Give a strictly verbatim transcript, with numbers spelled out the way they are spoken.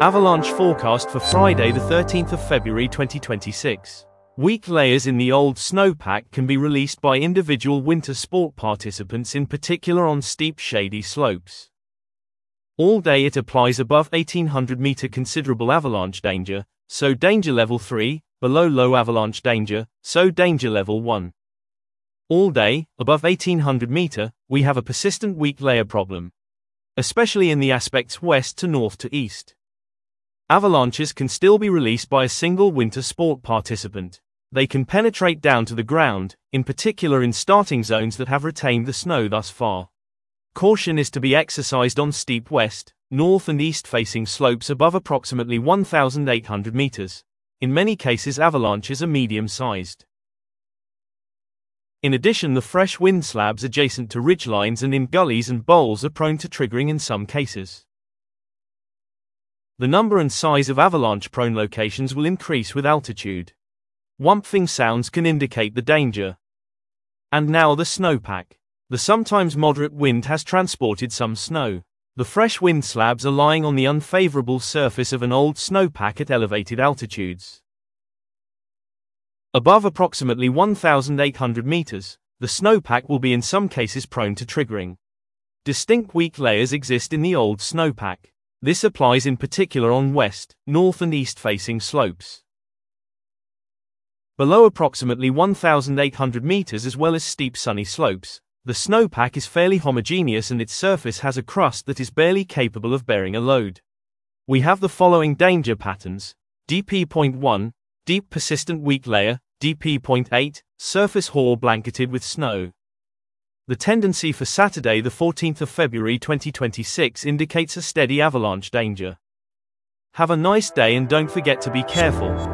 Avalanche forecast for Friday the thirteenth of February twenty twenty-six. Weak layers in the old snowpack can be released by individual winter sport participants, in particular on steep shady slopes. All day it applies above eighteen hundred meter considerable avalanche danger, so danger level three, below low avalanche danger, so danger level one. All day, above eighteen hundred meter, we have a persistent weak layer problem, especially in the aspects west to north to east. Avalanches can still be released by a single winter sport participant. They can penetrate down to the ground, in particular in starting zones that have retained the snow thus far. Caution is to be exercised on steep west, north and east facing slopes above approximately one thousand eight hundred meters. In many cases avalanches are medium-sized. In addition, the fresh wind slabs adjacent to ridgelines and in gullies and bowls are prone to triggering in some cases. The number and size of avalanche-prone locations will increase with altitude. Whumping sounds can indicate the danger. And now the snowpack. The sometimes moderate wind has transported some snow. The fresh wind slabs are lying on the unfavorable surface of an old snowpack at elevated altitudes. Above approximately one thousand eight hundred meters, the snowpack will be in some cases prone to triggering. Distinct weak layers exist in the old snowpack. This applies in particular on west, north and east facing slopes. Below approximately one thousand eight hundred meters as well as steep sunny slopes, the snowpack is fairly homogeneous and its surface has a crust that is barely capable of bearing a load. We have the following danger patterns: D P zero point one, deep persistent weak layer; D P zero point eight, surface hoar blanketed with snow. The tendency for Saturday the fourteenth of February twenty twenty-six indicates a steady avalanche danger. Have a nice day and don't forget to be careful.